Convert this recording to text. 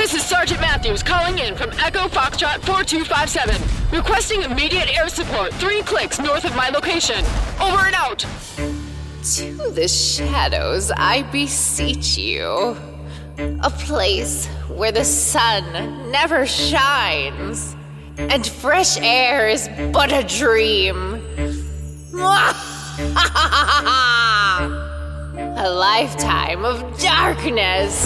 This is Sergeant Matthews calling in from Echo Foxtrot 4257. Requesting immediate air support 3 clicks north of my location. Over and out. To the shadows I beseech you. A place where the sun never shines, and fresh air is but a dream. A lifetime of darkness.